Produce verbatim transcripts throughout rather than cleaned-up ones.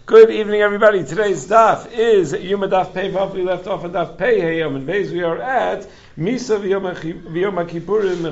Good evening, everybody. Today's daf is Yuma Daf Pei Vav. We left off on Daf Pei Hayom and Beis. We are at Misa V'Yom Kippurim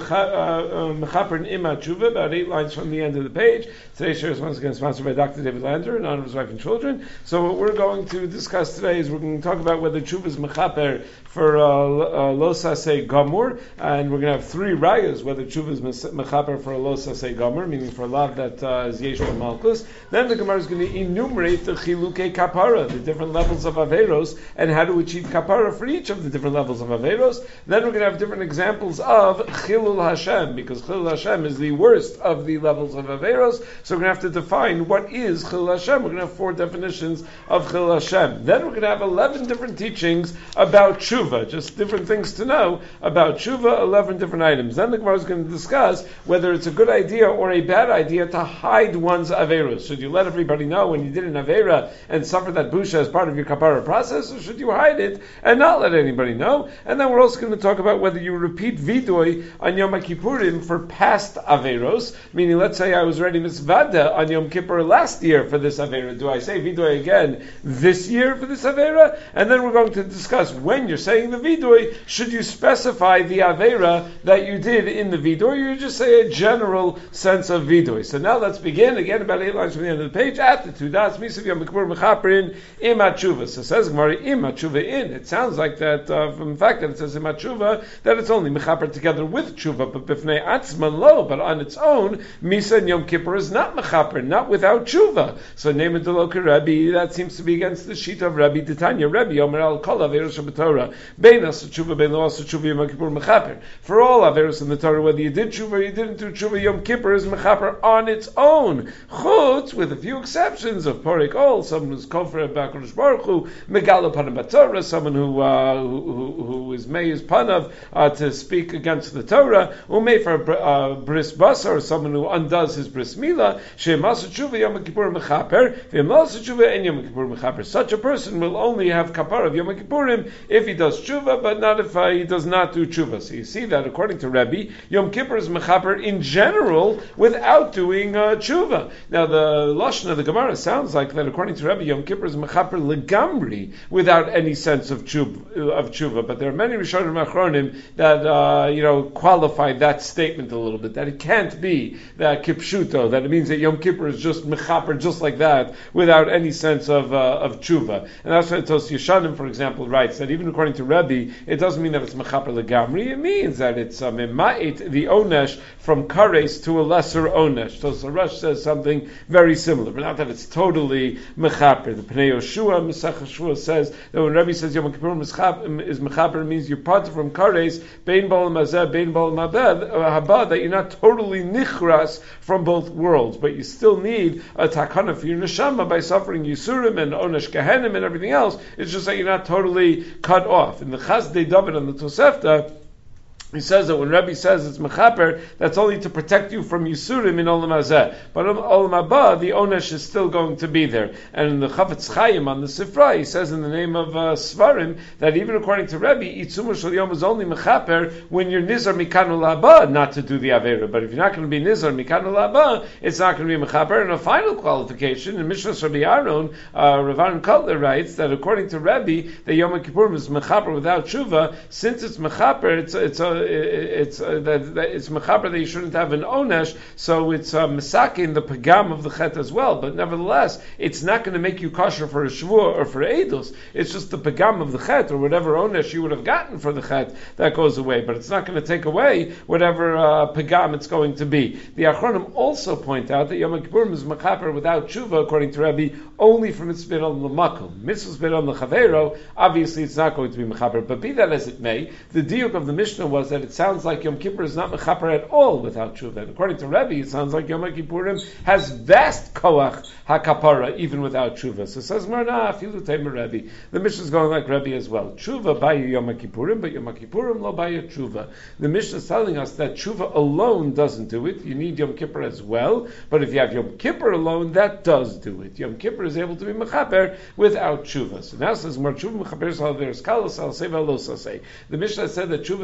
Mechaper Ima Tshuva, about eight lines from the end of the page. Today's share is once again sponsored by Doctor David Lander in honor of his wife and children. So what we're going to discuss today is we're going to talk about whether Tshuva is Mechaper for uh, uh, Lo Sasei Gamur, and we're going to have three rayas whether Tshuva is Mechaper for a Lo Sasei Gamur, meaning for a love that uh, is Yesh Malkus. Then the Gemara is going to enumerate the Chiluke Kapara, the different levels of Averos, and how to achieve Kapara for each of the different levels of Averos. Then we're going to have different examples of Chilul Hashem, because Chilul Hashem is the worst of the levels of Averos, so we're going to have to define what is Chilul Hashem. We're going to have four definitions of Chilul Hashem. Then we're going to have eleven different teachings about Tshuva, just different things to know about Tshuva, eleven different items. Then the Gemara is going to discuss whether it's a good idea or a bad idea to hide one's Averos. Should you let everybody know when you did an Avera and suffer that busha as part of your kapara process, or should you hide it and not let anybody know? And then we're also going to talk about whether you repeat vidoy on Yom Kippurim for past Averos, meaning let's say I was ready mitzvada on Yom Kippur last year for this Avera. Do I say vidoy again this year for this Avera? And then we're going to discuss when you're saying the vidoy, should you specify the Avera that you did in the vidoy, or you just say a general sense of vidoy? So now let's begin, again about eight lines from the end of the page, at the two dots, Misav Yom Kippur Mechaperin Ima Tshuva. So says Gemara, Ima Tshuva in. It sounds like that, uh, from the fact that it says Ima Tshuva, that it's only Mechaper together with Tshuva, but Bifnei Atzman Lo, but on its own, Misa and Yom Kippur is not Mechaper, not without Tshuva. So name it Deloka Rebbe, that seems to be against the sheet of Rebbe, Titania Rebbe, Omer Al Kol Averos Shabbatorah, Bein Asa Tshuva, Bein Lo Asa Tshuva, Yom Kippur Mechaper. For all Averos in the Torah, whether you did Tshuva or you didn't do Tshuva, Yom Kippur is Mechaper on its own. Chutz, with a few exceptions of Porik Ol, someone who's Kofar B'Akadosh Baruch Hu, Megala Panav B'Torah, someone who, uh, who, who, who is Mei is Panav uh, to speak against the Torah, Umei for uh, Bris Basar, someone who undoes his Bris Milah, She'emasa Tshuva Yom Kippur Mechaper, Ve'emasa Tshuva En Yom Kippur Mechaper. Such a person will only have Kapar of Yom Kippurim if he does Tshuva, but not if uh, he does not do Tshuva. So you see that according to Rebbe, Yom Kippur is Mechaper in general without doing uh, Tshuva. Now the Lashon of the Gemara sounds like that according to Rebbe, Yom Kippur is Mechaper legamri without any sense of tshuva, of tshuva. But there are many Rishonim Achronim that uh, you know qualify that statement a little bit, that it can't be that kipshuto, that it means that Yom Kippur is just Mechaper just like that without any sense of uh, of tshuva. And that's why Tos Yeshanim, for example, writes that even according to Rebbe, it doesn't mean that it's Mechaper legamri. It means that it's um, Ma'it, the onesh from kares to a lesser onesh. Tos Rush says something very similar, but not that it's totally Mechaper. The Pnei Yoshua, Mesach Yoshua says that when Rebbe says Yom Kippur is Mechaper, it means you're part from kares, Bein Bal Mazeh, Bein Bal Haba, that you're not totally nichras from both worlds, but you still need a takana for your neshama by suffering Yisurim and Onesh Gehenim and everything else. It's just that you're not totally cut off. In the Chazdei David and the Tosefta, he says that when Rebbe says it's mechaper, that's only to protect you from Yisurim in Olam Hazeh. But in Olam Haba, the Onesh is still going to be there. And in the Chavetz Chaim on the Sifra, he says in the name of uh, Svarim, that even according to Rebbe, Itzuma Shel Yom is only mechaper when you're Nizar Mikan Olam Haba not to do the Avera. But if you're not going to be Nizar Mikan Olam Haba, it's not going to be mechaper. And a final qualification, in Mishnah Rabbi Aaron, uh, Rav Aaron Kotler writes that according to Rebbe, the Yom Kippur is mechaper without tshuva. Since it's mechaper, it's, it's a it's uh, that, that it's mechaper that you shouldn't have an onesh, so it's uh, mesakin the pagam of the chet as well. But nevertheless, it's not going to make you kosher for a shvur or for edus. It's just the pagam of the chet or whatever onesh you would have gotten for the chet that goes away. But it's not going to take away whatever uh, pagam it's going to be. The Achronim also point out that Yom Kippur is mechaper without tshuva, according to Rebbe, only from mitzvah on the makom. Mitzvah on the chavero, obviously it's not going to be mechaper. But be that as it may, the diuk of the Mishnah was that it sounds like Yom Kippur is not mechaper at all without tshuva. And according to Rebbe, it sounds like Yom Kippurim has vast koach hakapara even without tshuva. So says Marna, afilu teimer Rebbe. The Mishnah is going like Rebbe as well. Tshuva by Yom Kippurim, but Yom Kippurim lo by tshuva. The Mishnah is telling us that tshuva alone doesn't do it. You need Yom Kippur as well. But if you have Yom Kippur alone, that does do it. Yom Kippur is able to be mechaper without tshuva. So now says Mar tshuva mechaper sal veres kalos al seva lo sasei. The Mishnah said that tshuva is mechaper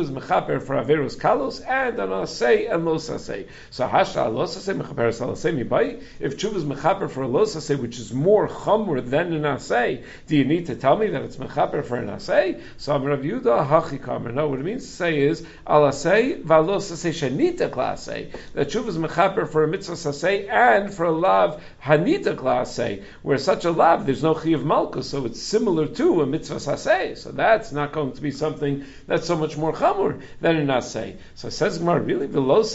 mechaper for averus kalos and an asay and los asay. So hasha los asay mechaper salasay mibai. If tshuva is mechaper for a los asay, which is more chamur than an asay, do you need to tell me that it's mechaper for an asay? So I'm Rav Yehuda hachi kamer. No, what it means to say is al asay valos asay shenita klasay. That tshuva is mechaper for a mitzvah sasay and for a lav hanita klasay, where such a lav there's no chi of malchus, so it's similar to a mitzvah sasay. So that's not going to be something that's so much more chamur than an asay. So it says Gemara, really, ve'alos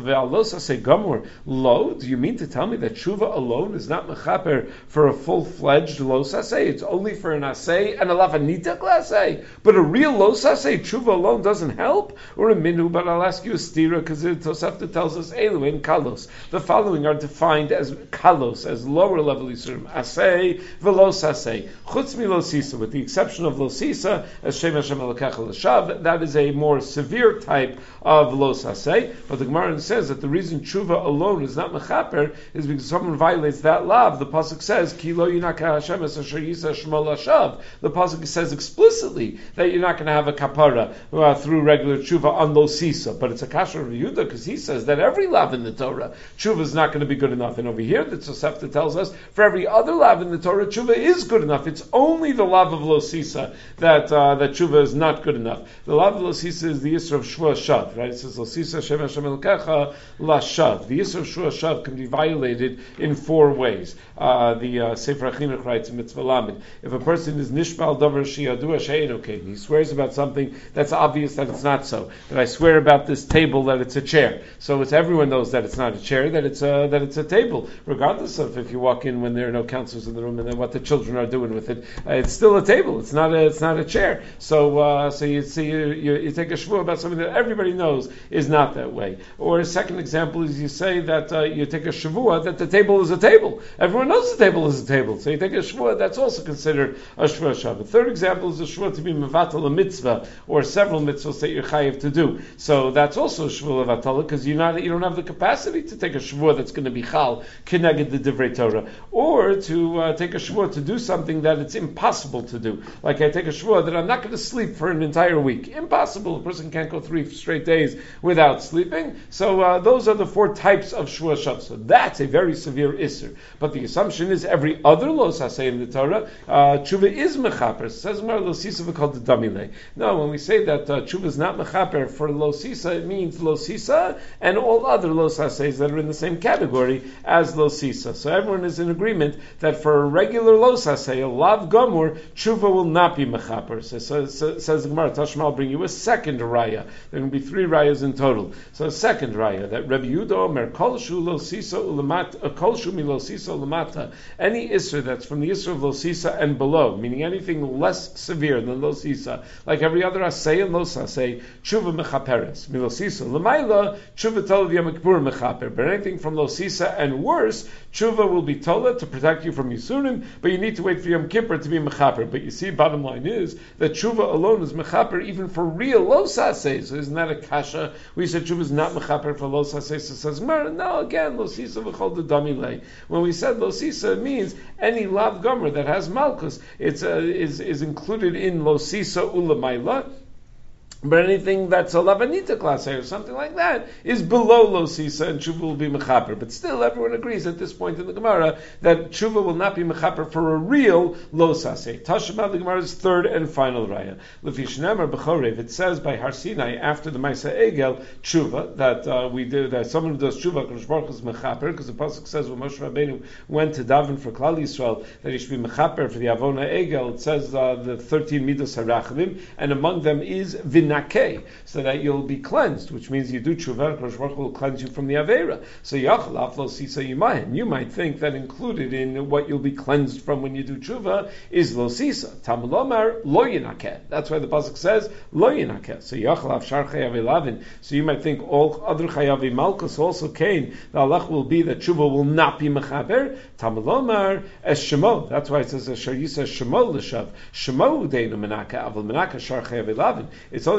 asay gamur lo? Do you mean to tell me that tshuva alone is not mechaper for a full-fledged los asay? It's only for an asay and a lav hanita klasay, but a real los asay tshuva alone doesn't help? Or a minu? But I'll ask you a stira because Tosafta tells us elu in kalos. The following are defined as kalos, as lower level yisurim. Asay velos asay. Chutz mi losisa, with the exception of losisa, as Shem Hashem Elokecha l'shav, that is a more severe type of los asay. But the Gemara says that the reason tshuva alone is not mechaper is because someone violates that lav. The pasuk says ki lo yinaka Hashem es asher yisa shmo l'shav. The pasuk says explicitly that you're not going to have a kapara uh, through regular tshuva on losisa. But it's a kasher of Yehuda because he says that every lav in the Torah, tshuva is not going to be good enough. And over here, the Tosefta tells us for every other lav in the Torah, tshuva is good enough. It's only the lav of losisa that uh, that tshuva is not good enough. The lav of losisa is the yisra of shvua shav, right? It says losisa Shem Hashem Elokecha lashav. The yisra of shvua shav can be violated in four ways. Uh, the uh, Sefer HaChinuch writes in Mitzvah Lamed, if a person is nishbal davar sheyadua she'eino kain, he swears about something that's obvious that it's not so. That I swear about this table that it's a chair. So it's everyone knows that it's not a chair, that it's a, that it's a table, regardless of if you walk in when there are no counselors in the room and then what the children are doing with it. Uh, it's still a table. It's not a, it's not a chair. So uh, so you see you, you, you take a shvuah about something that everybody knows is not that way. Or a second example is you say that uh, you take a shvuah that the table is a table. Everyone knows the table is a table. So you take a shvuah that's also considered a shvuah shav. The third example is a shvuah to be mevatel a mitzvah or several mitzvahs that you're chayiv to do. So that's also a shvuah levatala because you not you don't have the capacity to take a shvuah that's going to be chal kineged the divrei Torah, or to uh, take a shvuah to do something that it's impossible to do. Like I take a shvuah that I'm not going to sleep for an entire week. Impossible. A person can't go three straight days without sleeping. So uh, those are the four types of shvuah shav. So that's a very severe isser. But the assumption is every other los hasay in the Torah, uh, tshuva is mechaper. It says mar losisa v'kol d'damile. No, when we say that uh, tshuva is not mechaper for losisa, it means losisa and all other los hasays that are in the same category as losisa. So everyone is in agreement that for a regular los hasay, a lav gamur, tshuva will not be mechaper. So, so, so says the Gemara, Tashma, I'll bring you a second raya. There will be three rayas in total. So a second raya, that Rabbi Yehuda Omer, kol shu losisa ulamata, kol shu mi losisa ulamata, any isra that's from the isra of losisa and below, meaning anything less severe than losisa, like every other asay and los hasay, tshuva mechaperes. Mi losisa lamaila, tshuva tol Yom Kippur mechaper. But anything from losisa and worse, tshuva will be tola to protect you from yisurim, but you need to wait for Yom Kippur to be mechaper. But you see, bottom line is that tshuva alone is mechaper even for real los hasays. So isn't that a kasha? We said tshuva is not mechaper for los hasays. So says no, again, losisa v'chol d'damilei. When we said losisa, it means any lav gomer that has malchus. It's uh, is is included in losisa ulamaila. But anything that's a lavanita class or something like that is below losisa, and tshuva will be mechaper. But still, everyone agrees at this point in the Gemara that tshuva will not be mechaper for a real losase. Tashma, the Gemara's third and final raya. Lefishnemer b'chorev, it says by Har Sinai after the Maisa Egel tshuva that uh, we do that someone who does tshuva Kadosh Baruch Hu is mechaper, because the pasuk says when Moshe Rabbeinu went to daven for Klal Yisrael that he should be mechaper for the Avona Egel. It says uh, the thirteen midos harachlim, and among them is vina. So that you'll be cleansed, which means you do tshuva, Kadosh Baruch Hu will cleanse you from the avera. So yachal aflo sisa yimayim. You might think that included in what you'll be cleansed from when you do tshuva is lo sisa. Talmud lomar lo yinakeh. That's why the pasuk says lo yinakeh. So yachal af shar chayav lavin. So you might think all other chayav malchus also came. The halach will be that tshuva will not be mechaber. Talmud lomar es shemo. That's why it says asher yisa shemo l'shav. Shemo deinu menaka avol menaka shar chayav lavin. It's only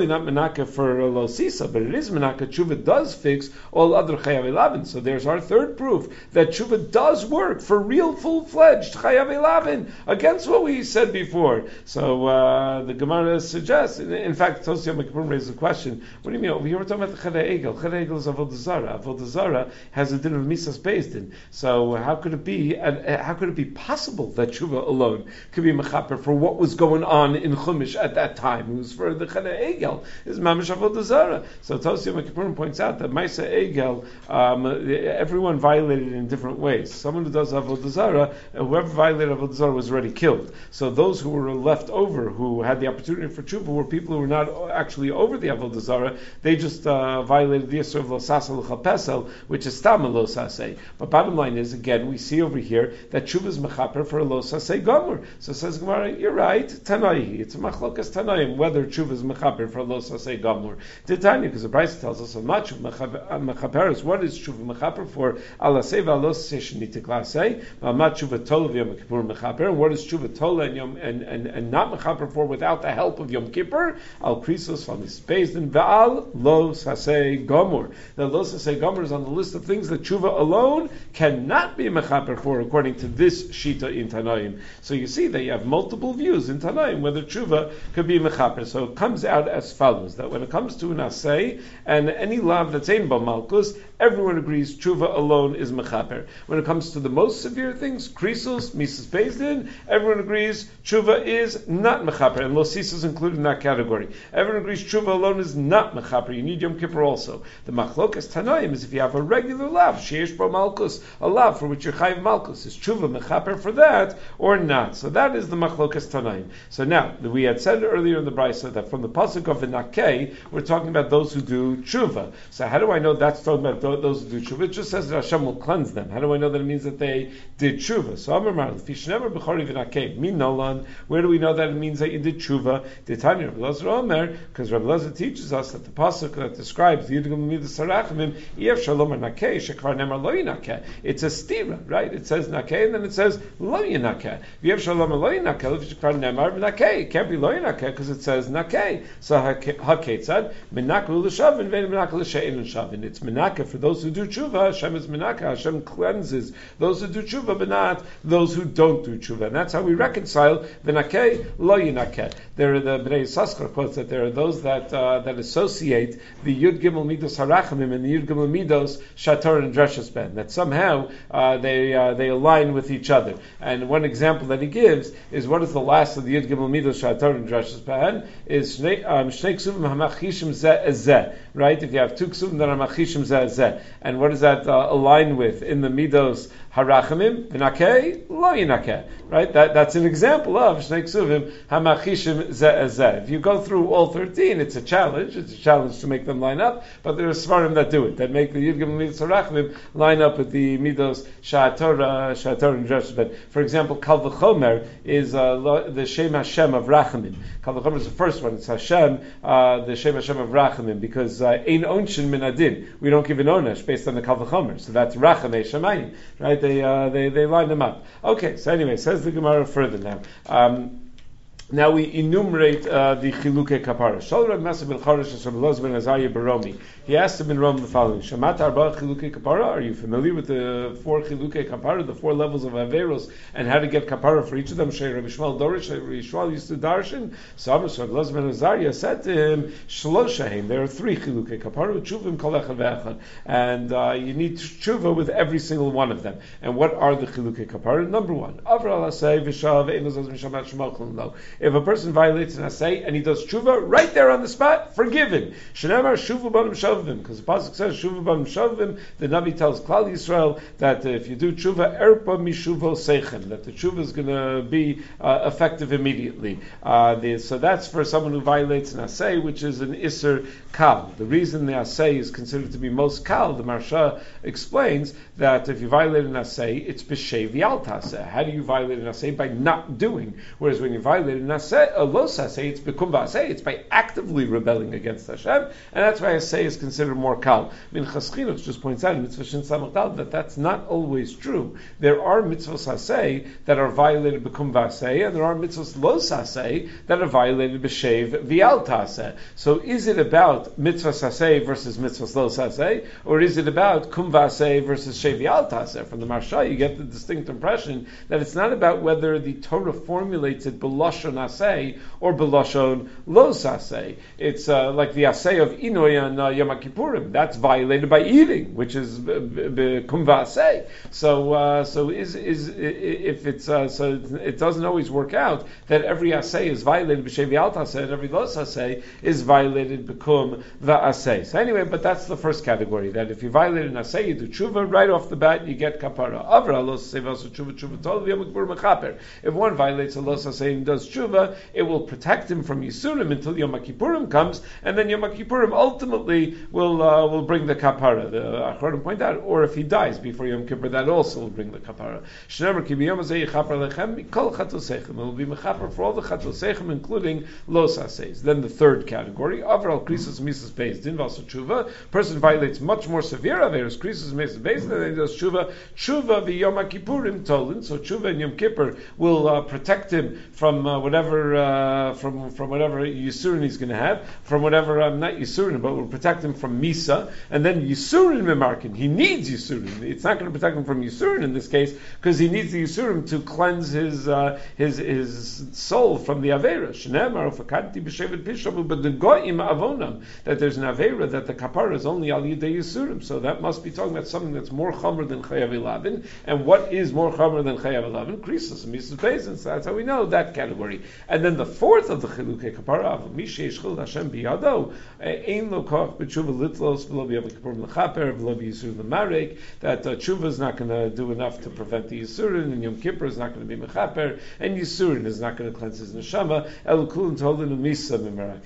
really not menaka for lo sisa, but it is menaka. Tshuva does fix all other chayav elavin. So there's our third proof that tshuva does work for real, full-fledged chayav elavin against what we said before. So uh, the Gemara suggests, in, in fact, Tosya Mekibur raises a question. What do you mean? Over here we're talking about the Chedei Egel. Chedei Egel is Avodah Zarah. Avodah Zarah has a din of Misas Beis Din. So how could it be? Uh, how could it be possible that tshuva alone could be mechaper for what was going on in Chumash at that time? It was for the Chedei Egel. Is Mamish Avodah Zarah. So Tosya Mekibur points out that Maisa Egel, um, everyone violated in different ways. Someone who does Avodah Zarah, whoever violated Avodah Zarah was already killed. So those who were left over, who had the opportunity for tshuva, were people who were not actually over the Avodah Zarah. They just uh, violated the Yisur of Lo Saseh L'Chal Pesel, which is Stam Lo Saseh. But bottom line is, again, we see over here that tshuva is mechaper for a Lo Saseh Gomer. So says Gemara, you're right, Tanai. It's a machlokas Tanaim, whether tshuva is mechaper for a Lo Saseh Gomer. Titania, because the Brisa tells us so much of mechaper is what is tshuva mechaper for? Ala Seva Lo Saseh Shenitik Laseh, Ma'amat tshuva Tol of Yom Kippur mechaper. And what is tshuva Tol and Yom and, and, and not mechaper for without the help of Yom Kippur? Al Krisos from his Bezdin Va'al Lo Saseh Gomor. The Lo Saseh Gomor is on the list of things that tshuva alone cannot be mechaper for, according to this shita in Tanaim. So you see that you have multiple views in Tanaim whether tshuva could be mechaper. So it comes out as follows: that when it comes to an asay and any lav that's ein ba malkus, everyone agrees tshuva alone is mechaper. When it comes to the most severe things, krisos, misas bezdin, everyone agrees tshuva is not mechaper, and lo sisa is included in that category. Everyone agrees tshuva alone is not mechaper. You need Yom Kippur also. The machlokas tanaim is if you have a regular lav, sheish bo malkus, a lav for which you're chayiv malkus, is tshuva mechaper for that or not? So that is the machlokas tanaim. So now, we had said earlier in the Brisa that from the pasuk of V'nakei, we're talking about those who do tshuva. So how do I know that's talking about those who do tshuva? It just says that Hashem will cleanse them. How do I know that it means that they did tshuva? So Amar Mar, L'fishnever b'chori v'nakei, min nolan. Where do we know that it means that you did tshuva? D'tanya Rabbi Elazar Omer, because Rabbi Elazar teaches us that the pasuk that describes the Yidgam Midas Sarachimim, Yev Shalom Nakei, Shekvar Nemar Lo Yinakeh. It's a stira, right? It says nakei and then it says Lo Yinakeh. Yev Shalom Lo Yinakeh, Shekvar Nemar Nakei. It can't be Lo Yinakeh because it says nakei. So haketzad menakul l'shavin vein menakul l'shein l'shavin. It's menakeh for those who do tshuva. Hashem is menakeh. Hashem cleanses those who do tshuva, but not those who don't do tshuva. And that's how we reconcile the nakei lo yinakeh. There are the Bnei Yissaschar quotes that there are those that uh, that associate the Yud Gimel Midos Harachamim and the Yud Gimel Midos Shator and Dreshes Ben. That somehow uh, they uh, they align with each other. And one example that he gives is what is the last of the Yud Gimel Midos Shator and Dreshes Ben is Shnei Ksuvim Hamachishim Zeh Zeh. Right? If you have two Ksuvim that are Machishim Zeh Zeh, and what does that uh, align with in the Midos Harachamim? V'nakei lo yinakeh. Right? That that's an example of Shnei Ksuvim Hamachishim Zeh Zeh. If you go through all thirteen, it's a challenge. It's a challenge to make them line up, but there are Svarim that do it, that make the Yud Gimel Midos Harachamim line up with the Midos Sha'ator Sha'ator and Dreshes Ben. For example, Kal V'chomer is uh, the Shem Hashem of Rachamim. Kal V'chomer is the first one. It's Hashem, uh, the Shem Hashem of Rachamim, because Ein Onshin Min Adin. We don't give an onesh based on the Kal V'chomer. So that's Rachamei Shemayim. Right? They, uh, they, they line them up. Okay, so anyway, says the Gemara further now. Um, Now we enumerate uh, the Chilukei Kapara. Shal Reb Masa ben Charash and Reb Elazar ben Azariah Baromi. He asked him in Rome the following: Shamat Arba Chilukei Kapara. Are you familiar with the four Chilukei Kapara, the four levels of Averos, and how to get Kapara for each of them? Shei Reb Yishmael Dorish, Reb Yishmael used to darshan. So Reb Elazar ben Azariah said to him, Shloshaim. There are three Chilukei Kapara. Tshuvim kol echad ve'echad, and uh, you need tshuva with every single one of them. And what are the Chilukei Kapara? Number one, Avra Alasei V'Shav Einozaz Mishamat Shemachon Lo. If a person violates an asay and he does tshuva right there on the spot, forgiven. Shenemar shuvu banim shavim, because the pasuk says shuvu banim shavim. The Navi tells Klal Yisrael that uh, if you do tshuva, erpa mishuvo seichem, that the tshuva is going to be uh, effective immediately. Uh, the, so that's for someone who violates an asay, which is an iser kal. The reason the asay is considered to be most kal, the Marsha explains that if you violate an asay, it's b'shei v'yal taseh. How do you violate an asay? By not doing. Whereas when you violate an an asay, a los asay, it's bekum v'asay, it's by actively rebelling against Hashem, and that's why asay is considered more kal. Minchas Chinuch just points out in Mitzvah Shin Samach Dal that that's not always true. There are mitzvahs asay that are violated bekum v'asay, and there are mitzvahs los asay that are violated b'shev v'al taseh. So is it about mitzvahs asay versus mitzvahs los asay, or is it about kum v'asay versus shev v'al taseh? From the Marsha, you get the distinct impression that it's not about whether the Torah formulates it b'lashon asay or b'lashon los asay. It's uh, like the asay of Inoy on uh, Yom Kippurim. That's violated by eating, which is kum v'asay. So, uh, so is is if it's uh, so it doesn't always work out that every asay is violated b'shev v'al taseh and every los asay is violated b'kum v'asay. So anyway, but that's the first category. That if you violate an asay, you do tshuva right off the bat, you get kapara. Avra los asay v'asu tshuva tshuva tol v'yom kippur mechaper. If one violates a los asay and does tshuva, it will protect him from Yisurim until Yom Kippurim comes, and then Yom Kippurim ultimately will uh, will bring the kapara. The Achronim point out, or if he dies before Yom Kippur, that also will bring the kapara. Shneimar ki b'yom hazeh yichaper lechem mikol chatosechem. It will be mechaper for all the chatosechem, including los asays. Then the third category, Avral krisus misas beis din v'asu tshuva. Person violates much more severe averos, krisus misas beis din, then he does tshuva. Tshuva v'yom Kippurim tolin. So tshuva and Yom Kippur will uh, protect him from uh, whatever uh, from from whatever yisurin he's going to have, from whatever um, not yisurin, but will protect him from misa. And then yisurin memarkin, he needs yisurin. It's not going to protect him from yisurin in this case because he needs the yisurin to cleanse his uh, his his soul from the avera. Shneimar ufakanti b'shevet pishavu b'degoim avonam, that there's an avera that the kapara is only al yidei yisurim. So that must be talking about something that's more chomer than chayav elavin. And what is more chomer than chayav elavin? Krisus and misas bezin. So that's how we know that category. And then the fourth of the chilukei kapara, mishesh chil Hashem biyado, ein lo koch b'tshuva litlos v'lo b'yom kippur mechaper v'lo b'yisurim memarek. That uh, tshuva is not going to do enough to prevent the yisurin, and Yom Kippur is not going to be mechaper, and yisurin is not going to cleanse his neshama. El kulin tolin misa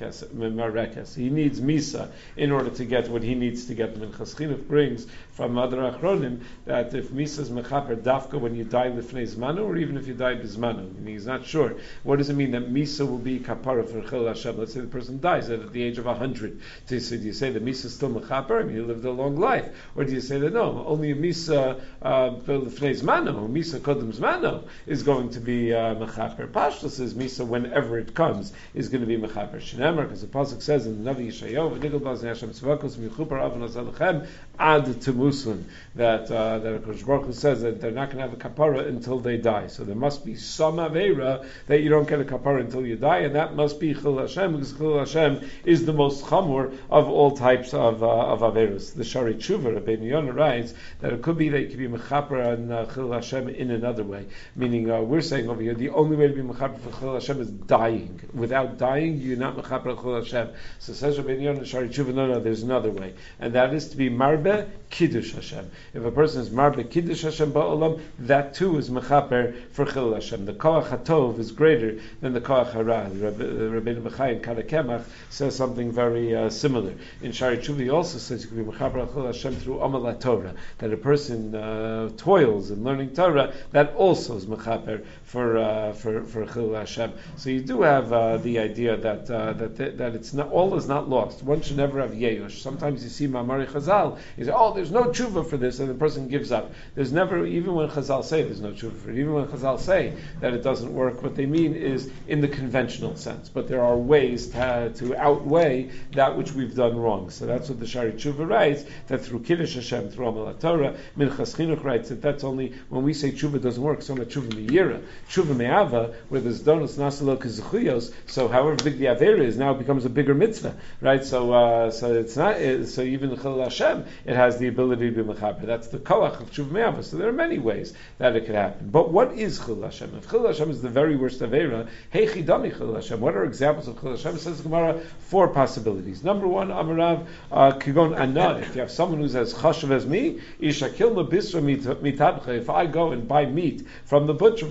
mimarekes. He needs misa in order to get what he needs to get. Minchas Chinuch brings from other achronim that if misa is mechaper dafka when you die lifnei zmanu, or even if you die bizmanu, meaning he's not sure. What does it mean that misa will be kapara for chil Hashem? Let's say the person dies at the age of a hundred. Do you say that misa is still mechaper? I mean, he lived a long life, or do you say that no, only a misa lifnei zmanu, misa kodem zmanu is going to be uh, mechaper? Pashtus says misa whenever it comes is going to be mechaper. Shneimar, because the pasuk says in the Navi Yeshayahu, "V'nigel baz Hashem tzvakos michuper avon azalechem ad to Muslim," that uh, that Hakadosh Baruch Hu says that they're not going to have a kapara until they die. So there must be some avera that you don't get a kapara until you die, and that must be chil Hashem, because chil Hashem is the most chamor of all types of uh, of averos. The Shari Tshuva, Rabbeinu Yonah writes that it could be that you could be mechaper and uh, chil Hashem in another way. Meaning, uh, we're saying over here the only way to be mechaper for chil Hashem is dying. Without dying, you're not mechaper chil Hashem. So says Rabbeinu Yonah, Shari Tshuva, no, no, there's another way, and that is to be marbe kiddush Hashem. If a person is marbe kiddush Hashem ba'olam, that too is mechaper for chil Hashem. The koach hatov is greater than the koach hara. Rabbeinu Bechai in Kadakemach says something very uh, similar. In Shari Tshuva he also says you can be mechaper chil Hashem through amal Torah, that a person uh, toils in learning Torah, that also is mechaper for uh, for for chil Hashem. So you do have uh, the idea that uh, that that it's not all is not lost. One should never have yeyush. Sometimes you see Mamari Chazal, you say, oh, there's no tshuva for this, and the person gives up. There's never, even when Chazal say there's no tshuva for it, even when Chazal say that it doesn't work, what they mean is in the conventional sense. But there are ways to, to outweigh that which we've done wrong. So that's what the Shari Tshuva writes, that through Kiddush Hashem, through Amal Torah, Minchas Chinuch writes that that's only when we say tshuva doesn't work, so much tshuva me'ira, tshuva me'ava, where there's donos nasalo kizchuyos, so however big the avera is, now it becomes a bigger mitzvah, right? So uh, so it's not, so even Chil Hashem, it has the ability to be mechaper. That's the koach of tshuva me'ava. So there are many ways that it could happen. But what is Chil Hashem? If Chil Hashem is the very worst avera, hey chidami Chil Hashem, what are examples of Chil Hashem? It says the Gemara, four possibilities. Number one, Amarav, kigon anah, if you have someone who says chashav as me, isha kilma bisra mitabcha, if I go and buy meat from the butcher,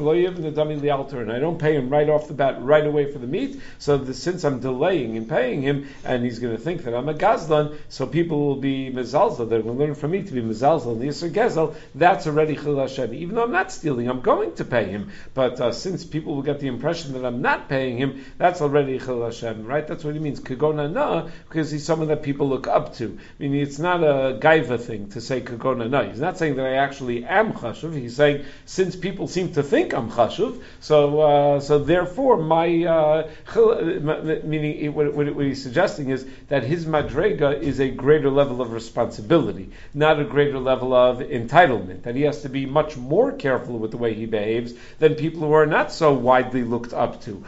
and I don't pay him right off the bat, right away for the meat, so the, since I'm delaying in paying him, and he's going to think that I'm a gazlan, so people will be mezalzel, they're going to learn from me to be mezalzel, and yisr gezel, that's already chil Hashem. Even though I'm not stealing, I'm going to pay him, but uh, since people will get the impression impression that I'm not paying him, that's already Chil Hashem, right? That's what he means, Kagona Na, because he's someone that people look up to. Meaning it's not a gaiva thing to say Kagona Na. He's not saying that I actually am Chashuv. He's saying, since people seem to think I'm Chashuv, so uh, so therefore my, uh, chil, meaning what, what, what he's suggesting is that his madrega is a greater level of responsibility, not a greater level of entitlement, that he has to be much more careful with the way he behaves than people who are not so widely looked up to.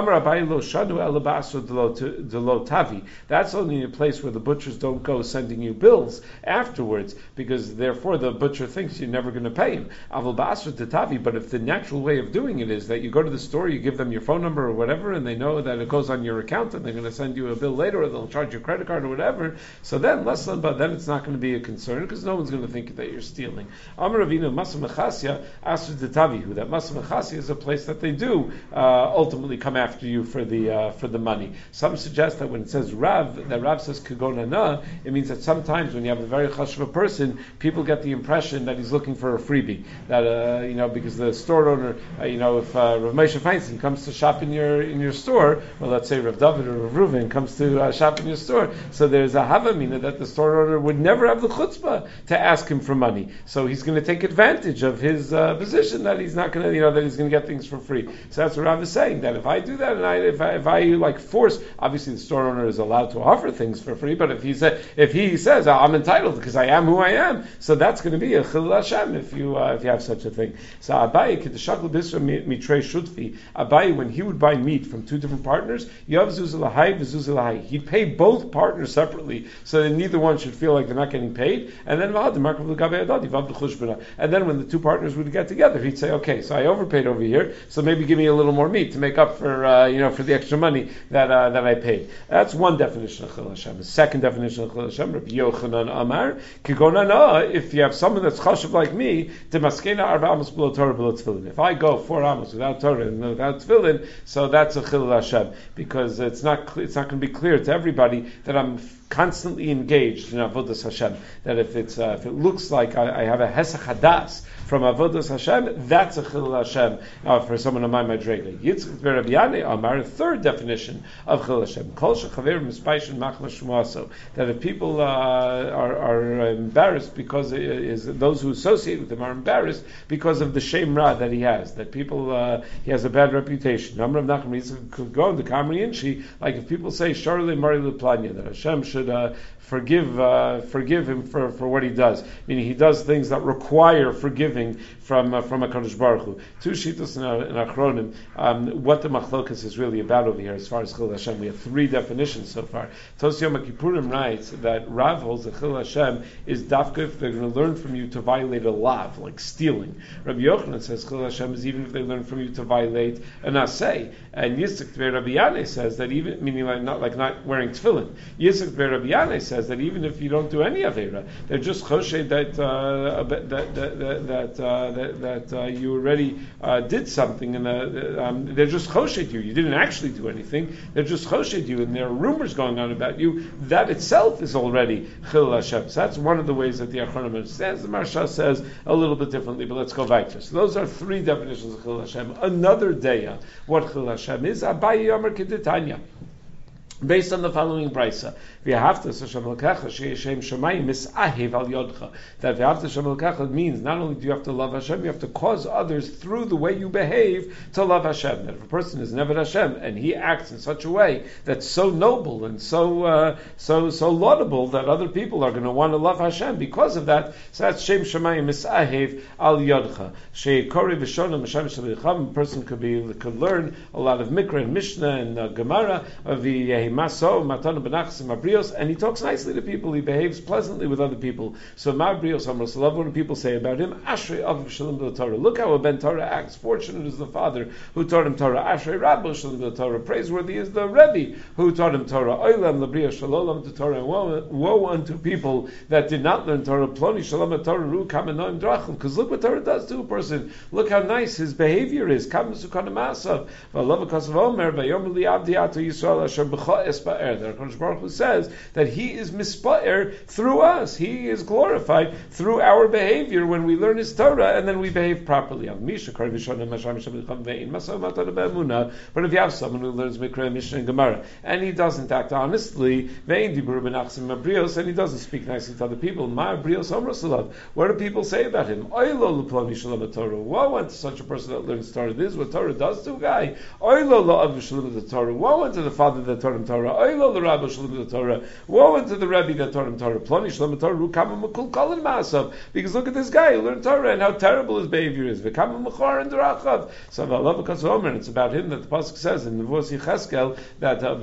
That's only a place where the butchers don't go sending you bills afterwards, because therefore the butcher thinks you're never going to pay him. But if the natural way of doing it is that you go to the store, you give them your phone number or whatever, and they know that it goes on your account and they're going to send you a bill later, or they'll charge your credit card or whatever, so then less than, but then it's not going to be a concern because no one's going to think that you're stealing. Amar Ravina Masa Mechasya Asr Detavihu, that Masa Mechasya is a place that they do uh, ultimately come after you for the uh, for the money. Some suggest that when it says Rav, that Rav says Kagona Na, it means that sometimes when you have a very chashuv person, people get the impression that he's looking for a freebie. That uh, you know, because the store owner, uh, you know, if uh, Rav Moshe Feinstein comes to shop in your in your store, well, let's say Rav David or Rav Reuven comes to uh, shop in your store, so there's a havamina that the store owner would never have the chutzpah to ask him for money. So he's going to take advantage of his uh, position that he's not going to, you know, that he's going to get things for free. So that's what Rav is saying, that if I do that and I, if I, if I like force, obviously the store owner is allowed to offer things for free, but if he said, if he says I'm entitled because I am who I am, so that's going to be a chilul Hashem if you uh, if you have such a thing. So Abaye kedeshakul bisra mitrei shutfi. Abaye, when he would buy meat from two different partners, yav zuzalahai v'zuzalahai, he'd pay both partners separately, so that neither one should feel like they're not getting paid. And then and then when the two partners would get together, he'd say, okay, so I overpaid over here, so maybe give me a little more meat to make up for uh, you know for the extra money that uh, that I paid. That's one definition of chilul Hashem. The second definition of chilul Hashem, Rabbi Yochanan Amar, Kigona Na, if you have someone that's chashuv like me, Demaskena arba amos below Torah below tefillin. If I go four amos without Torah and without tefillin, so that's a chilul Hashem, because it's not it's not going to be clear to everybody that I'm constantly engaged in avodas Hashem. That if it's uh, if it looks like I, I have a hesach hadas from avodas Hashem, that's a chilul Hashem uh, for someone of my madrega. Yitzchak Rabbi Yanai Amar, a third definition of chilul Hashem, kol shechaver mispaishin machla shmuaso, that if people uh, are, are embarrassed because it is those who associate with him are embarrassed because of the shem ra that he has, that people uh, he has a bad reputation. Number of Nachman could go in the Kamri Inshi, like if people say Sharli Mari Leplanya, that Hashem should should uh, forgive uh, forgive him for, for what he does. Meaning he does things that require forgiving from uh, from HaKadosh Baruch Hu. Two shittos in Achronim, um, what the machlokas is really about over here as far as chilul Hashem. We have three definitions so far. Tos Yom Kippurim writes that Rav holds that chilul Hashem is dafka if they're going to learn from you to violate a lav, like stealing. Rabbi Yochanan says chilul Hashem is even if they learn from you to violate an asay. And Yitzchak Rabbi Yanai says that even, meaning like not like not wearing tefillin. Yitzchak Rabbi Yanai says that even if you don't do any avera, they're just choshed that uh, that that that that, uh, that, that uh, you already uh, did something, and uh, um, they're just choshed you. You didn't actually do anything. They're just choshed you, and there are rumors going on about you. That itself is already chilul Hashem. So that's one of the ways that the Achronim understands. The Maharsha says a little bit differently, but let's go back to it. So those are three definitions of chilul Hashem. Another day, what chilul Hashem is, Abaye Yomer Kedetanya. Based on the following brisa, that v'ahavta Shem Elokecha means not only do you have to love Hashem, you have to cause others through the way you behave to love Hashem. That if a person is never Hashem and he acts in such a way that's so noble and so uh, so so laudable that other people are going to want to love Hashem because of that, so that's Shem Shemayim Misahev Al Yodcha. Sheikori v'shona Mishem Shalecham. A person could be could learn a lot of Mikra and Mishnah and uh, Gemara of the Maso, Matana Benachas, and Mabrios, and he talks nicely to people, he behaves pleasantly with other people. So Mabrios, Amros, I love when people say about him, Ashrei Aviv Shalom B'Torah. Look how a Ben Torah acts. Fortunate is the father who taught him Torah. Ashrei Rabbo Shalom B'Torah. Praiseworthy is the Rebbe who taught him Torah. Oilam Labriya Shalom to Torah. Woe, woe unto people that did not learn Torah. Ploni Shalom Torah Ru Kamanoim Drachim. Because look what Torah does to a person. Look how nice his behavior is. Kam Sukana Masav. V'Alav Kasav Omer V'Yom Li Abdi Ato Yisrael Asher B'Chol ba'es ba'er. That HaKadosh Baruch Hu says that He is mispa'er through us. He is glorified through our behavior when we learn His Torah and then we behave properly. But if you have someone who learns Mikra, Mishnah, and Gemara, and he doesn't act honestly, and he doesn't speak nicely to other people, what do people say about him? Woe unto such a person that learns Torah. This is what Torah does to a guy. Woe unto the father that taught him Torah. Woe unto the Rebbe that taught him Torah. Because look at this guy who learned Torah and how terrible his behavior is. So it's about him that the pasuk says in Nevuos Yecheskel that uh,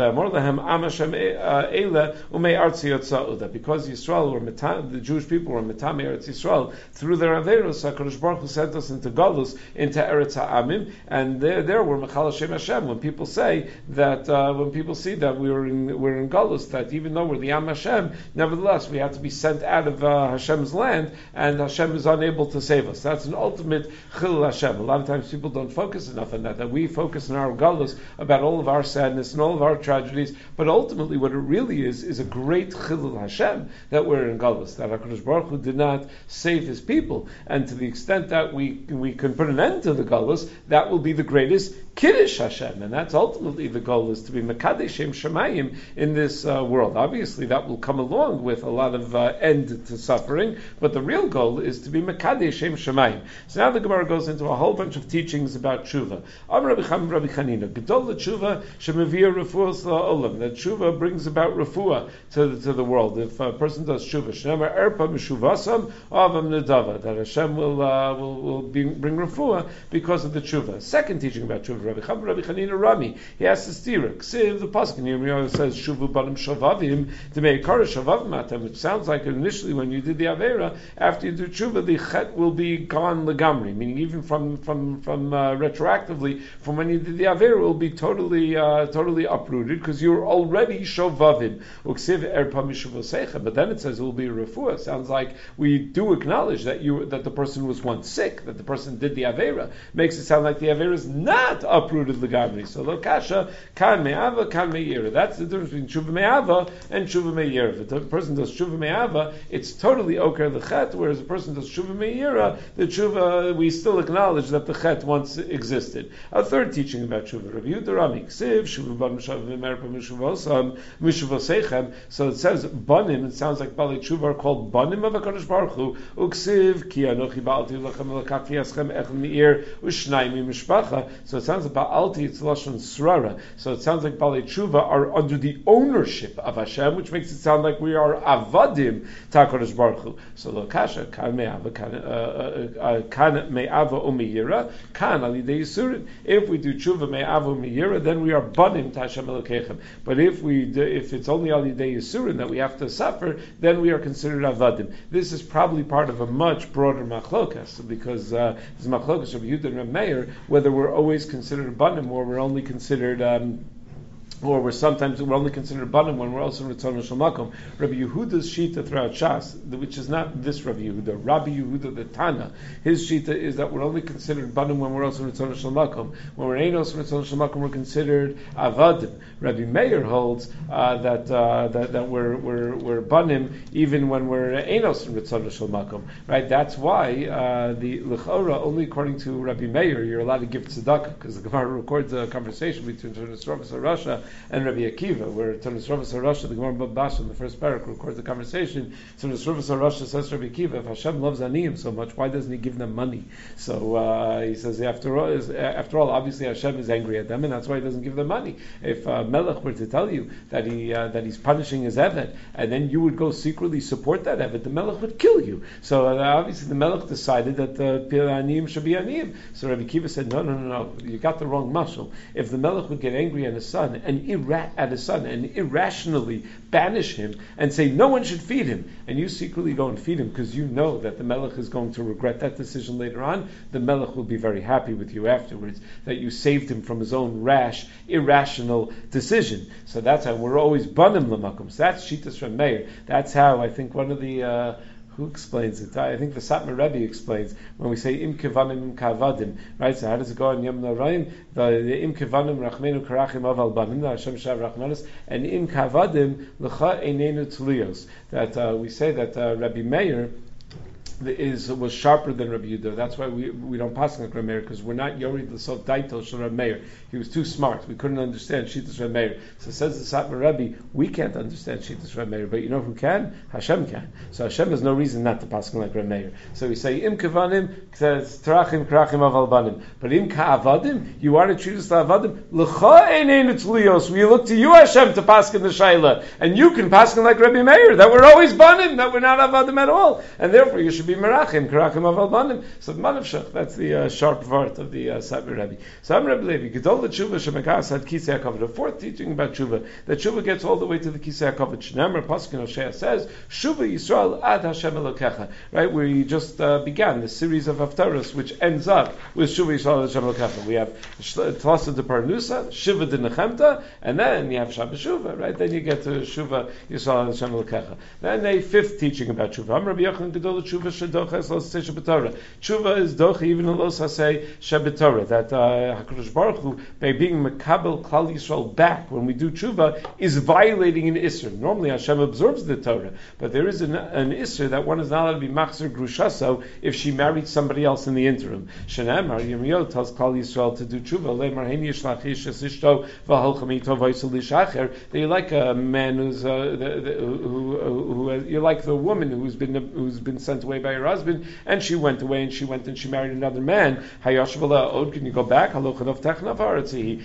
that because Yisrael were metam, the Jewish people were metam Eretz Yisrael through their averos, HaKadosh Baruch Hu sent us into Galus, into Eretz Ha'amim, and there, there were Mechal Hashem Hashem. When people say that, uh, when people see that we were in we're in Galus, that even though we're the Am Hashem, nevertheless we had to be sent out of uh, Hashem's land, and Hashem is unable to save us. That's an ultimate Chilul Hashem. A lot of times people don't focus enough on that. That we focus in our Galus about all of our sadness and all of our tragedies, but ultimately what it really is is a great Chilul Hashem that we're in Galus. That HaKadosh Baruch Hu did not save His people, and to the extent that we we can put an end to the Galus, that will be the greatest Kiddush Hashem, and that's ultimately the goal, is to be Mekadesh Shem Shemayim in this uh, world. Obviously, that will come along with a lot of uh, end to suffering, but the real goal is to be Mekadesh Shem Shemayim. So now the Gemara goes into a whole bunch of teachings about tshuva. Am Rabbi Cham Rabbi Chanina, Gedol tshuva shemavia refuah la'olam. That tshuva brings about refuah to the, to the world. If a person does tshuva, Shneimar erpa mishuvasam avam nedava, that Hashem will uh, will will be, bring refuah because of the tshuva. Second teaching about tshuva. Rabbi Cham, Rabbi Chanina Rami, he has to steer it. Ksiv, the pasuk in Yirmiyahu says, "Shuvu banim shavavim demeikara shavavim atem," which sounds like initially when you did the avera, after you do tshuva, the chet will be gone legamri, meaning even from from from uh, retroactively from when you did the avera, it will be totally uh, totally uprooted because you're already shavavim. Uksiv erpa mishuvoseicha, but then it says it will be a refuah. Sounds like we do acknowledge that you that the person was once sick, that the person did the avera. Makes it sound like the avera is not uprooted legamri. So lo kasha kan me'ava kan me'ira. That's the difference between tshuva me'ava and tshuva me'ira. If a person does tshuva me'ava, it's totally oker the chet, whereas a person does tshuva me'ira, the tshuva, we still acknowledge that the chet once existed. A third teaching about tshuva, Rabbi Yehuda Rami, ksiv, shuva ban m'shavim merpa m'shuvosam, m'shuvosechem. So it says banim, it sounds like Bali tshuva are called banim of HaKadosh Baruch Hu, uksiv, ki anochi ba'alti l'chem l'kaf yaschem echel me'ir, u'shnayim mishpacha. So it sounds like Ba'alti, it's Lashon Srara. So it sounds like Balei Tshuva are under the ownership of Hashem, which makes it sound like we are Avadim Ta'kodesh Baruch Hu. So Lokasha, Kan Me'ava, Kan Me'ava U'Me'ira, Kan Alidei Yisurin. If we do Tshuva Me'ava U'Me'ira, then we are Banim Ta'Hashem Elokechem. But if we do, if it's only Alidei Yisurin that we have to suffer, then we are considered Avadim. This is probably part of a much broader machlokas, because uh, this machlokas of Yehuda and Reb Meir, whether we're always considered banim, or we're only considered, um, or we're sometimes we're only considered banim when we're also in Ritzon Shel Makom. Rabbi Yehuda's shita throughout Shas, which is not this Rabbi Yehuda, Rabbi Yehuda the Tana, his shita is that we're only considered banim when we're also in Ritzon Shel Makom. When we're in also in Ritzon Shel Makom, we're considered avadim. Rabbi Meir holds uh, that, uh, that that we're we're we're banim even when we're enos in Ritzon Shel Makom. Right? That's why uh, the lechora, only according to Rabbi Meir, you're allowed to give tzedakah, because the Gemara records a conversation between Tanis Ravas Rasha and Rabbi Akiva, where Tanis Ravas Rasha, the Gemara Babasha in the first parak records the conversation. Tanis Ravas Rasha says to Rabbi Akiva, if Hashem loves aniyim so much, why doesn't He give them money? So uh, he says, after all, is, after all, obviously Hashem is angry at them, and that's why He doesn't give them money. If uh, Melech were to tell you that he uh, that he's punishing his eved, and then you would go secretly support that eved, the Melech would kill you. So uh, obviously the Melech decided that the uh, aniyim should be aniyim. So Rabbi Akiva said, no, no, no, no, you got the wrong mashal. If the Melech would get angry at his son and ira- at his son and irrationally banish him and say no one should feed him, and you secretly go and feed him because you know that the Melech is going to regret that decision later on, the Melech will be very happy with you afterwards that you saved him from his own rash, irrational decision. So that's how we're always banim l'makom. So that's Shitas from Meir. That's how I think one of the uh, Who explains it? I think the Satmar Rebbe explains when we say im kevanim im kavadim, right? So how does it go in Yom Noraim? The im kevanim rachmenu karachim aval banim, the Hashem shav rachmanis, and im kavadim lecha einenu tzlios. That uh, we say that uh, Rabbi Meir is was sharper than Rabbi Yehuda. That's why we we don't pass like Rabbi Meir, because we're not Yorid l'sov daitel shel Rabbi Meir. He was too smart. We couldn't understand Shittas Rabbi Meir. So says the Satmar Rebbe, we can't understand Shittas Rabbi Meir, but you know who can? Hashem can. So Hashem has no reason not to pass like Rabbi Meir. So we say im kevanim says terachim krachim aval banim, but im ka'avadim, you want to choose the avadim l'cha einein tzlios. We look to you, Hashem, to pass in the shaila, and you can pass like Rabbi Meir that we're always banim, that we're not avadim at all, and therefore you should be merachim krachim aval banim. So manavshach, that's the uh, sharp part of the uh, Satmar Rebbe. So I'm Rebbe Levi Gedol the tshuva shemakas had kisei hakavod. The fourth teaching about tshuva, that tshuva gets all the way to the kisei hakavod. Shneimar Paskin Hoshea says Shuva Yisrael ad Hashem Elokecha. Right, where you just uh, began the series of haftarahs, which ends up with Shuva Yisrael ad Hashem Elokecha. We have Tlasa de Parnusa, Shiva de Nechemta, and then you have Shabbat Shuva. Right, then you get to Shuva Yisrael ad Hashem Elokecha. Then a fifth teaching about tshuva. Am Rabbi Yochanan Gedol tshuva shedocha es los hasei Shabbat. Tshuva is docha even in los hasei Shabbat. That uh, Hakadosh Baruch Hu, by being Mekabel Klal Yisrael back when we do tshuva, is violating an Isser. Normally Hashem absorbs the Torah, but there is an, an Isser that one is not allowed to be Machzer Grushaso if she married somebody else in the interim. Shenemar Yirmiyahu tells Klal Yisrael to do tshuva, Le'mar Heini Yishlach Ish Es Ishto V'Halcha Mito V'Yisel Lishacher, that you like a man who's uh, the, the, who, who, who, who you like the woman who's been who's been sent away by her husband, and she went away and she went and she married another man. Hayash V'La Od, can you go back? Halochanov Technav Haratzi.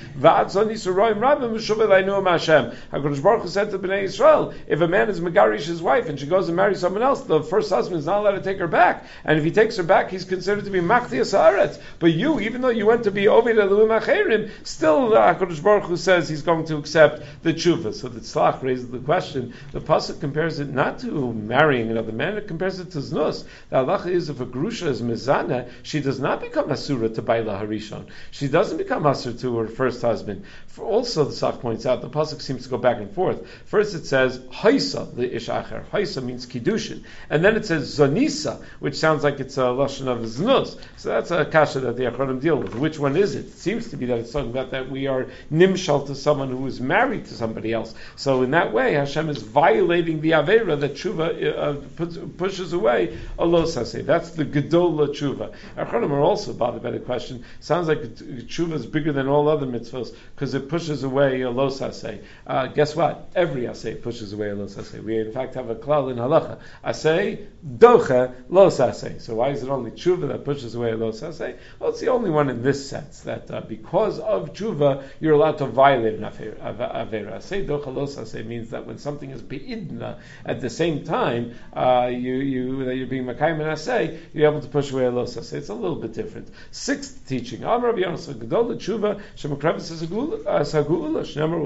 HaKadosh Baruch Hu said to Bnei Yisrael, if a man is megarish his wife and she goes and marries someone else, the first husband is not allowed to take her back. And if he takes her back, he's considered to be Machtias Haaretz. But you, even though you went to be Oved Elohim Acherim, still uh, HaKadosh Baruch Hu says he's going to accept the tshuva. So the Tzlach raises the question. The Pasuk compares it not to marrying another man, it compares it to Znus. The halacha is if a Grusha is Mizana, she does not become Asura to Baila Harishon. She doesn't become Asur to her first husband. For also, the Saf points out, the pasuk seems to go back and forth. First it says Haisa li ish acher. Haisa means kiddushin, and then it says Zonisa, which sounds like it's a lashon of znus. So that's a kasha that the Achronim deal with. Which one is it? It seems to be that it's talking about that we are nimshal to someone who is married to somebody else. So in that way, Hashem is violating the avera that tshuva uh, puts, pushes away a lo saseh. That's the gedola tshuva. Achronim are also bothered by the question. Sounds like tshuva is bigger than all other mitzvahs because it pushes away a los asay. Uh, guess what? Every asay pushes away a los asay. We in fact have a klal in halacha. Asay docha los asay. So why is it only tshuva that pushes away a los asay? Well, it's the only one in this sense that uh, because of tshuva you're allowed to violate an avera. Asay docha los asay means that when something is beidna at the same time, uh, you you that you're being makayim and asay, you're able to push away a los asay. It's a little bit different. Sixth teaching. Amar Rabbi Yonasan Gedol tshuva shemakravis is a gula. Why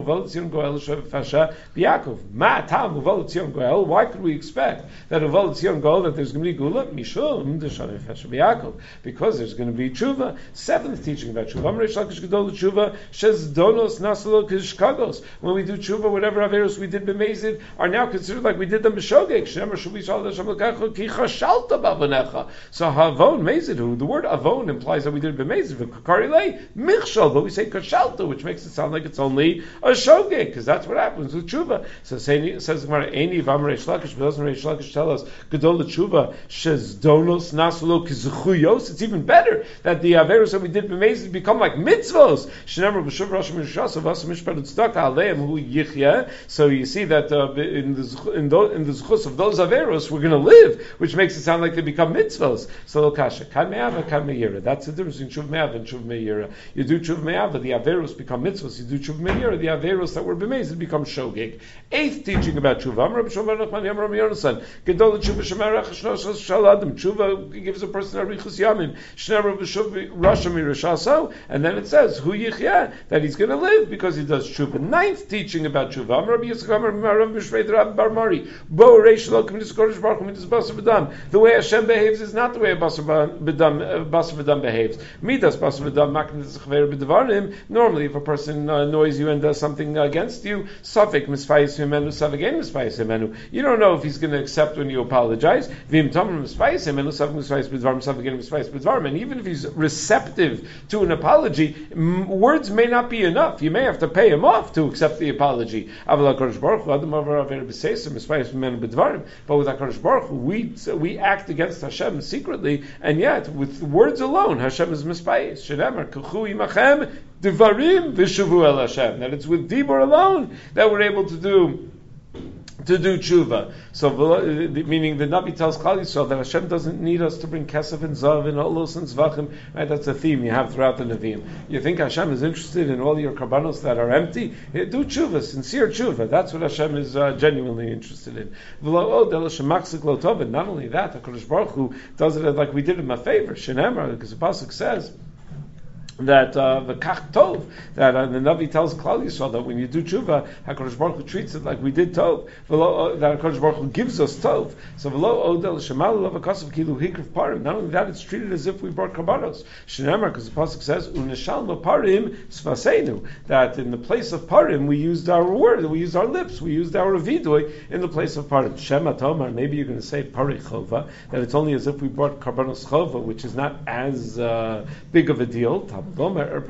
could we expect that Uval Tzion Goel that there's going to be Gula? Mishum Deshanim Fesha B'Yakov, because there's going to be Tshuva. Seventh teaching about Tshuva. Amrei Shlakish Gedol Tshuva Shez Donos Nasalo Kishkagos. When we do Tshuva, whatever Averos we did b'Mezid are now considered like we did them b'Shogeg. Shneimar Shuvi Shal Hashem L'Kacho Ki Chashalta B'Avonecha. So Havon Mezid, the word Avon implies that we did b'Mezid. V'Karilei Michshal, but we say Kashalta, which makes it sound like it's only a shogeg, because that's what happens with tshuva. So says the Gemara, Eini v'amrei shlakish, but doesn't Reish Lakish tell us gedol tshuva shez donos naslo kizchuyos? It's even better that the averos that we did b'mezid become like mitzvos. Shenemar b'shuv rosh mishras of us mishpat tzedakah aleim hu yichya. So you see that uh, in the in the in the zchus of those averos we're going to live, which makes it sound like they become mitzvos. So lokasha kan me'ava kan me'ira. That's the difference between tshuv me'ava and tshuv me'ira. You do tshuv me'ava, the averos become mitzvos. You do tshuva me'ira, the averos that were b'mezid become shogeg. Eighth teaching about tshuva. Amar b'shova nachman yam Rabbi Yonasan gedol tshuva shemarach shnos shaladim. Tshuva gives a person a richus yamim. Shneimar b'shuv rasha mirashaso, and then it says hu yichya, that he's going to live because he does tshuva. Ninth teaching about tshuva. Amar Rabbi Yitzchak Amar Rav Mishvei Rab Bar Mari bo reish lo k'midas kodesh baruch hu midas basar v'dam The way Hashem behaves is not the way a basar v'dam, basar v'dam behaves. Midas basar v'dam maknis chaver b'devarim. Normally, if a person uh, annoys you and does something against you, safek misfayis himenu, safek ein misfayis himenu. You don't know if he's going to accept when you apologize. V'im tamar misfayis himenu, safek misfayis b'devarim, safek ein misfayis b'devarim. And even if he's receptive to an apology, m- words may not be enough. You may have to pay him off to accept the apology. But with HaKadosh Baruch Hu, we we act against Hashem secretly, and yet with words alone, Hashem is mispayis. Shemar kuchu imachem devarim v'shuvu el Hashem. That it's with dibur alone that we're able to do. To do tshuva. So, meaning the Navi tells Klal Yisrael that Hashem doesn't need us to bring kesef and zav and olos and zvachim. Right? That's a theme you have throughout the Nevi'im. You think Hashem is interested in all your karbanos that are empty? Do tshuva, sincere tshuva. That's what Hashem is uh, genuinely interested in. Not only that, HaKadosh Baruch Hu does it like we did him a favor. Shenemar, because the pasuk says that the kach tov, that uh, the Navi tells Klal Yisrael that when you do tshuva, HaKadosh Baruch Hu treats it like we did tov. V'lo, uh, that HaKadosh Baruch Hu gives us tov. So v'lo odel shemal lov akasav kilu hikrif parim. Not only that, it's treated as if we brought karbanos. Shneimar, because the pasuk says u'neshalma parim svaseinu. That in the place of parim we used our word, we used our lips, we used our vidoy in the place of parim. Shema tomar. Maybe you're going to say pari chova, that it's only as if we brought karbanos chova, which is not as uh, big of a deal. That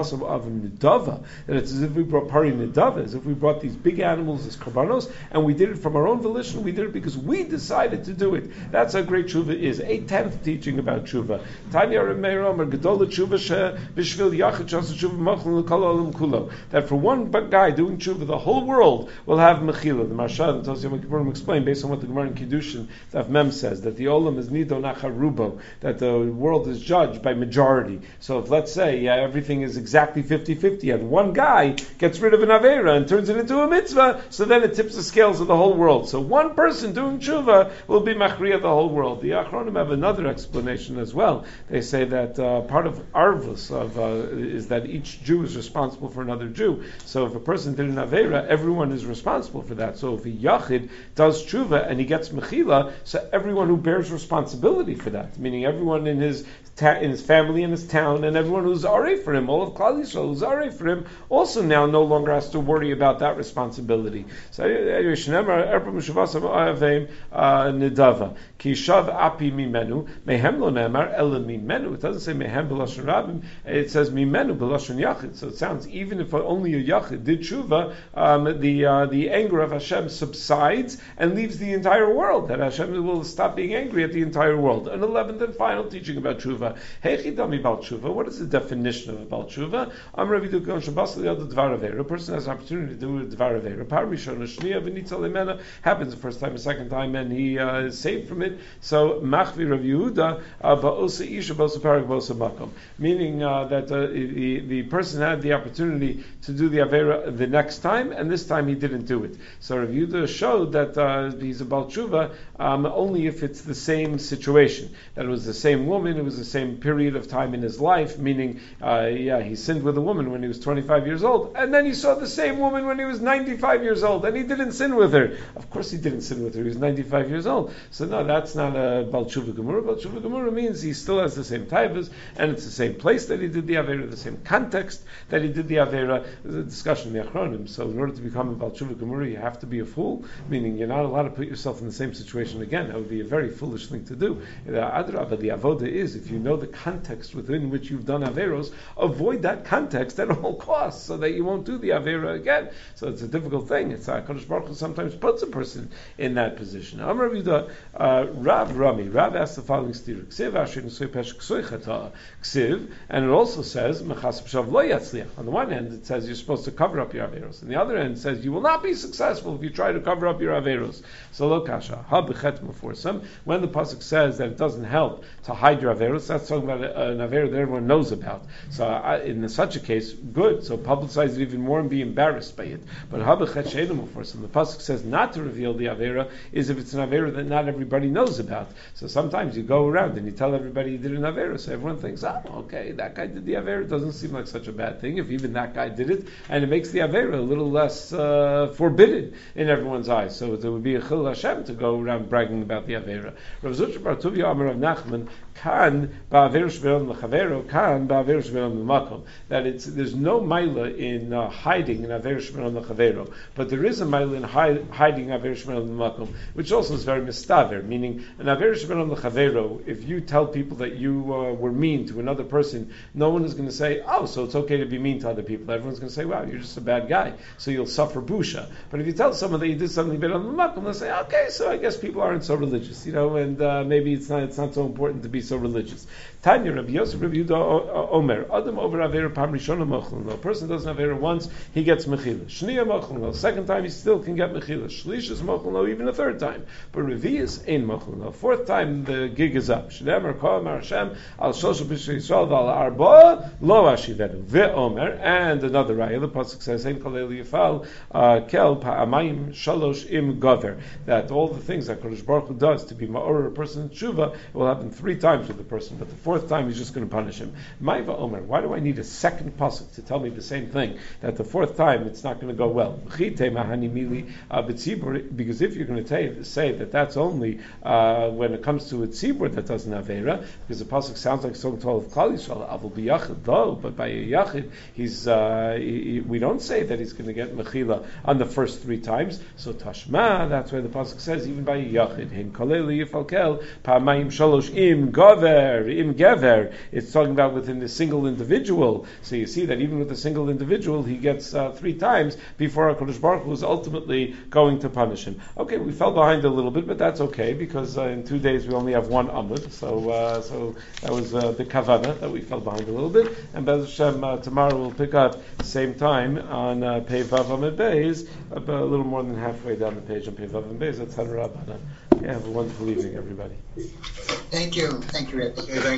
it's as if we brought pari nidava, as if we brought these big animals as karbanos, and we did it from our own volition. We did it because we decided to do it. That's how great tshuva is. A tenth teaching about tshuva. Tanya Remeir Omer Gedola Tshuva she Bishvil Yachid Shas Tshuva Machlin L'Kol Olam Kulo. That for one guy doing tshuva, the whole world will have mechila. The Marsha and Tosya Yom explain based on what the Gemara in Kiddushin Daf Mem says that the olam is nido nacharubo, that the world is judged by majority. So if let's say yeah, everything is exactly fifty-fifty, and one guy gets rid of an Aveira and turns it into a mitzvah, so then it tips the scales of the whole world. So one person doing tshuva will be machriya the whole world. The Achronim have another explanation as well. They say that uh, part of arvus of, uh, is that each Jew is responsible for another Jew. So if a person did an Aveira, everyone is responsible for that. So if a Yachid does tshuva and he gets mechila, so everyone who bears responsibility for that, meaning everyone in his Ta- in his family, in his town, and everyone who's arei for him, all of Klal Yisrael who's arei for him, also now no longer has to worry about that responsibility. So anyway, Shneimar Erpam Shuvasam Avim Nidava Ki Shav Api Mimenu Mehem Lo Ne'emar Ela Mimenu. It doesn't say Mehem B'lashon Rabim. It says Mimenu B'lashon Yachid. So it sounds even if only a Yachid did tshuva, um, the uh, the anger of Hashem subsides and leaves the entire world. That Hashem will stop being angry at the entire world. An eleventh and final teaching about tshuva. What is the definition of a Baal Tshuva? A person has an opportunity to do a Dvar Aveira. Happens the first time, the second time, and he uh, is saved from it. So, Machvi Rav Yehuda, Ba'osa Isha, Ba'osa Parak, Ba'osa Makom. Meaning uh, that uh, the, the person had the opportunity to do the Aveira the next time, and this time he didn't do it. So, Rav Yehuda showed that uh, he's a Baal Tshuva um, only if it's the same situation. That it was the same woman, it was the same period of time in his life, meaning, uh, yeah, he sinned with a woman when he was twenty-five years old, and then he saw the same woman when he was ninety-five years old, and he didn't sin with her. Of course he didn't sin with her, he was ninety-five years old. So no, that's not a Baal Tshuva Gemura. Baal Tshuva Gemura means he still has the same taivas, and it's the same place that he did the Aveira, the same context that he did the Aveira. There's a discussion in the Achronim. So in order to become a Baal Tshuva Gemura, you have to be a fool, meaning you're not allowed to put yourself in the same situation again. That would be a very foolish thing to do. The Adra, but the Avoda is, if you know the context within which you've done Averos, avoid that context at all costs so that you won't do the Avera again. So it's a difficult thing. It's uh, Kadosh Baruch Hu sometimes puts a person in that position. Amar Rav uh, Rav Rami, Rav asked the following stira. Ksiv asher nesoi peshek ksoi chata. Ksiv, and it also says, mechas pshav lo yatzliach. On the one hand, it says you're supposed to cover up your Averos. On the other hand, it says you will not be successful if you try to cover up your Averos. So lo kasha. Ha b'chet meforsam. When the pasuk says that it doesn't help to hide your Averos, that's talking about an Avera that everyone knows about. about. So I, in such a case, good. So publicize it even more and be embarrassed by it. But habachet she'enu mufars, and the pasuk says not to reveal the avera is if it's an avera that not everybody knows about. So sometimes you go around and you tell everybody you did an avera, so everyone thinks, ah, okay, that guy did the avera. It doesn't seem like such a bad thing if even that guy did it, and it makes the avera a little less uh, forbidden in everyone's eyes. So it would be a chil Hashem to go around bragging about the avera. Rav Zutra bar Tuvia Amar Rav Nachman kan ba'aver shveron l'chavero kan ba'aver shveron l'makom. That it's there's no maila in uh, hiding an aver shveron l'chavero, but there is a maila in hi- hiding aver shveron l'makom, which also is very mistaver. Meaning an aver shveron l'chavero, if you tell people that you uh, were mean to another person, no one is going to say, oh, so it's okay to be mean to other people. Everyone's going to say, wow, you're just a bad guy, so you'll suffer busha. But if you tell someone that you did something bad on the makom, they'll say, okay, so I guess people aren't so religious, you know, and uh, maybe it's not it's not so important to be so religious. Tanya Rabbi Yosef Rabbi Yehuda Omer Adam over Avera Pam Rishona Mochlin. A person doesn't Avera once, he gets Mechila. Shniya Mochlin. Second time, he still can get Mechila. Shlish is Mochlin, even a third time. But Revi is Ein Mochlin. Fourth time, the gig is up. Shneimar Kol Amar Hashem Al Shosha B'Shei Yisrael V'Al Arba Lo Ashivenu Ve'Omer. And another raya, the pasuk says Ein Kol Eli Yifal Kel Pa'amayim Shalosh Im Gover. That all the things that Kodesh Baruch Hu does to be ma'or a person in tshuva, it will happen three times with the person, but the fourth time he's just going to punish him. Maiva Omer, why do I need a second pasuk to tell me the same thing? That the fourth time it's not going to go well. Because if you're going to say that that's only uh, when it comes to a tzibur that doesn't have avera, because the pasuk sounds like song twelve of Klal Yisrael, Avul biyachid, though, but by a yachid, he's uh, he, we don't say that he's going to get mechila on the first three times. So tashma, that's why the pasuk says even by a yachid, hin koleli yifalkel pa'amayim shalosh im gover im gever. It's talking about within the single individual. So you see that even with a single individual, he gets uh, three times before HaKadosh Baruch Hu is ultimately going to punish him. Okay, we fell behind a little bit, but that's okay because uh, in two days we only have one amud. So uh, so that was uh, the kavana that we fell behind a little bit. And Bez Hashem, uh, tomorrow we'll pick up the same time on uh, Pei Vav Amud Beis, a little more than halfway down the page on Pei Vav Amud Beis. That's Tanur Rabbanan. Yeah, have a wonderful evening, everybody. Thank you. Thank you, Rebbe.